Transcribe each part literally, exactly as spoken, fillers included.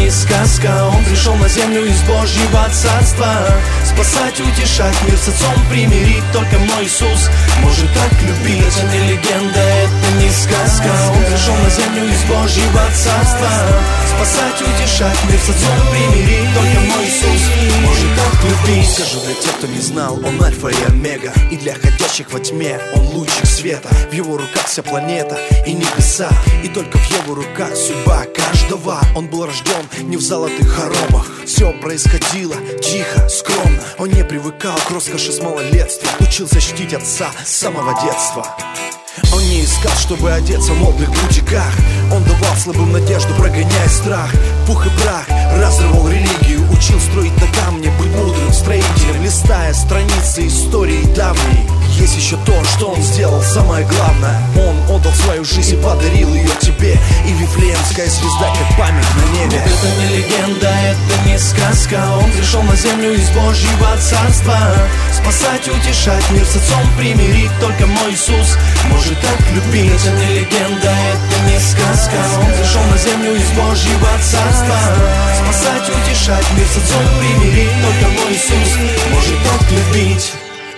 не сказка. Он пришел на землю из Божьего царства, спасать, утешать, мир с отцом примирить. Только мой Иисус может так любить. Это не легенда, это не сказка. Он пришел на землю из Божьего царства, спасать, утешать, мир с отцом примирить. Только мой Иисус может так любить. Скажу для тех, кто не знал, он альфа и омега, и для ходящих во тьме он лучик света. В его руках вся планета и небеса, и только в его руках судьба каждого. Он был рожден не в золотых хоромах, все происходило тихо, скромно. Он не привыкал к роскоши с малолетства, учился чтить отца с самого детства. Он не искал, чтобы одеться в модных бутиках. Он давал слабым надежду, прогоняя страх. Пух и прах, разрывал религию, учил строить на камне, быть мудрым строителем, листая страницы истории давней. Есть еще то, что он сделал самое главное. Он отдал свою жизнь и подарил ее тебе. И Вифлеемская звезда, как память на небе. Это не легенда, это не сказка. Он пришел на землю из Божьего царства, спасать, утешать, мир с отцом примирить. Только мой Иисус может так любить. Это не легенда, это не сказка. Он пришел на землю из Божьего царства, спасать, утешать, мир с отцом примирить. Только мой Иисус может так любить.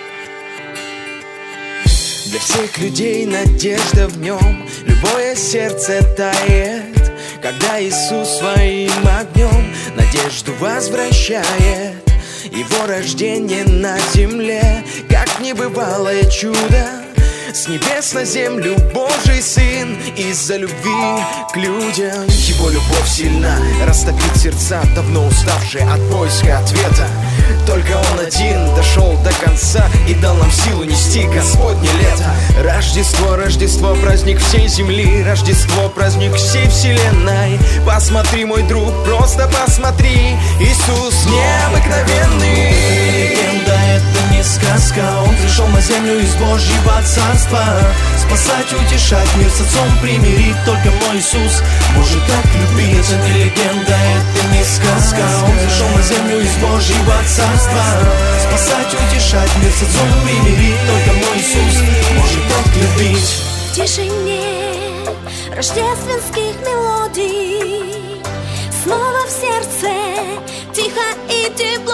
Для всех людей надежда в нем, любое сердце тает, когда Иисус своим огнем надежду возвращает. Его рождение на земле, как небывалое чудо, с небес на землю Божий Сын из-за любви к людям. Его любовь сильна, растопит сердца, давно уставшие от поиска ответа. Только Он один дошел до конца и дал нам силу нести Господне лето. Рождество, Рождество, праздник всей земли, Рождество, праздник всей вселенной. Посмотри, мой друг, просто посмотри, Иисус необыкновенный. Легенда, это не сказка. Он пришел на землю из Божьего царства, спасать, утешать, мир с отцом примирить. Только мой Иисус может так любить. Это не легенда, это не сказка. Он пришел на землю из Божьего царства, спасать, утешать, мир с отцом примирить. Только мой Иисус может так любить. В тишине рождественских мелодий снова в сердце тихо и тепло.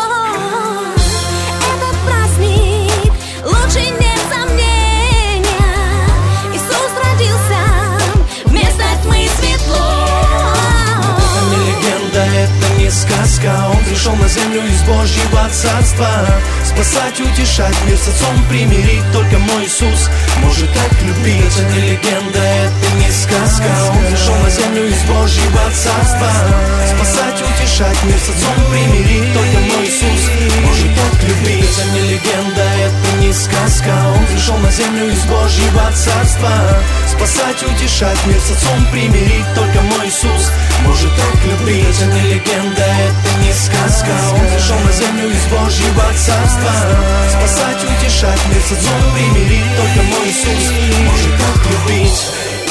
Этот праздник лучше нет сомнения. Иисус родился, вместо тьмы светло. Это не легенда, это не сказка. Он пришел на землю из Божьего царства, спасать, утешать, мир с отцом примирить. Только мой Иисус может так любить. Это не легенда, это не сказка. Он пришел на землю из Божьего царства, спасать, утешать, мир с отцом примирить. Только мой Иисус может так любить. Это не легенда, это не сказка. Он пришел на землю из Божьего царства, спасать, утешать, мир с отцом примирить. Только мой Иисус может так любить. Это не легенда, это не сказка. Он пришел на землю из Божьего царства, спасать, утешать, мир с отцом примирить. Только мой Иисус может так любить.